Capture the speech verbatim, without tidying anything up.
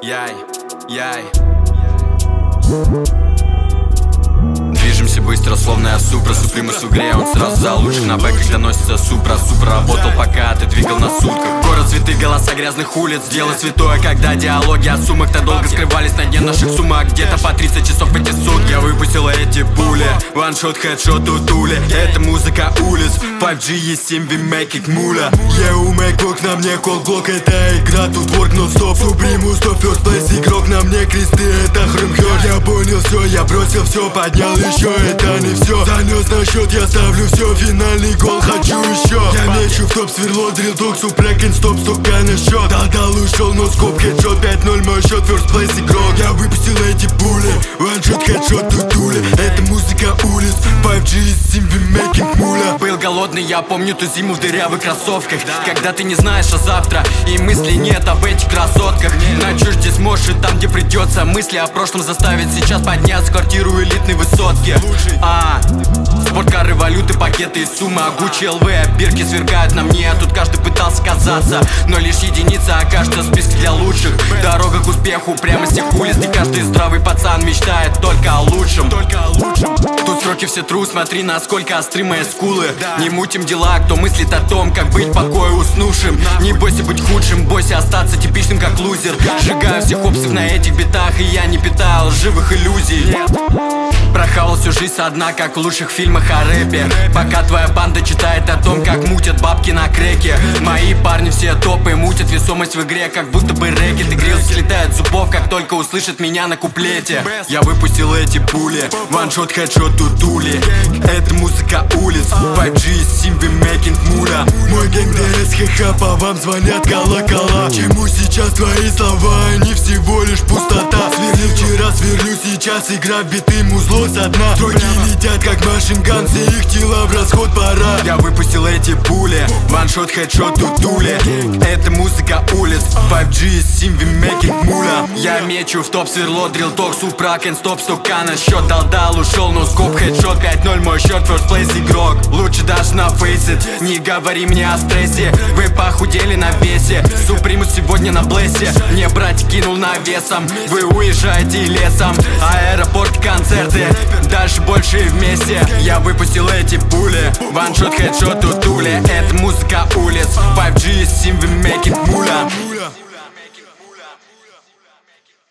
Яй, яй. Движемся быстро, словно я супра. Супримус в игре, он сразу за лучших. На бэках доносится супра. Супра работал, пока ты двигал на сутках. Город, цветы, голоса грязных улиц. Дело святое, когда диалоги от сумок так долго скрывались на дне наших сумок. Где-то по тридцать часов в эти сутки я выпустила эти пули. Ваншот, хедшот, утули. Это музыка улиц. пять джи есть семь, we make it муля. Я у Мэкбок, на мне колблок. Это игра, тут ворк, но стоп. Супримус, то first place игрок. На мне кресты, это хрумхёр. Я понял все, я бросил все, поднял еще. Это не все, занес на счет, я ставлю все. Финальный гол, хочу еще. Я мечу в топ, сверло, дрилдок, супрекен, стоп, стопка на счет. Дал, ушел, но скоп, хедшот, пять ноль, мой счет, first place игрок. Я выпустил эти пули, ваншот, хедшот, тутули. Это музыка улиц, пять джи семь, we make it муля. Был голодный, я помню ту зиму в дырявых кроссовках. Когда ты не знаешь о завтра и мыслей нет об этих красотках. На чушь здесь может, там где придется. Мысли о прошлом заставят сейчас подняться квартиру элитной высотки. А, спорткары, валюты, пакеты и суммы. А Гуччи, эл ви, бирки сверкают на мне. А тут каждый пытался казаться, но лишь единица окажется в списке для лучших. Дорога к успеху прямо с тех улиц. И каждый здравый пацан мечтает только о лучшем. Только о лучшем. Тут сроки все тру, смотри, насколько остры мои скулы. Не мутим дела, кто мыслит о том, как быть в покое уснувшим. Не бойся быть худшим, бойся остаться типичным, как лузер. Сжигаю всех опсов на этих битах, и я не питаю лживых иллюзий. Прохавал всю жизнь со дна, как в лучших фильмах о рэпе. Пока твоя банда читает о том, как мутят бабки на креке. Мои парни все топы, мутят весомость в игре, как будто бы рэкет. И грилл слетает с зубов, как только услышит меня на куплете. Я выпустил эти пули, ваншот, хедшот, тутули. Это музыка улиц, пять джи семь, we make it муля. Мой гэнг ДС, ха-ха, по вам звонят колокола. Чему сейчас твои слова, они всего лишь пустота. Сверлил вчера, сверлю сейчас, игра в биты, музло со дна. Строки летят, как машинган, все их тела в расход пора. Я выпустил эти пули, ваншот, хедшот, тутули. Это музыка улиц, пять джи семь, we make it муля. Я мечу в топ, сверло, дрилток, супракен, стоп, стука на счет. Дал-дал, ушел, но скоп, хедшот, пять ноль, мой счет, first place игрок. Лучше даже на face it, не говори мне о стрессе. Вы похудели на весе, Супримус сегодня на блессе. Мне брать кинул навесом, вы уезжаете лесом. Аэропорт, концерты, дальше больше и вместе. Я выпустил эти пули, ваншот, хедшот, тутули. Это музыка улиц, пять джи семь, we make it муля.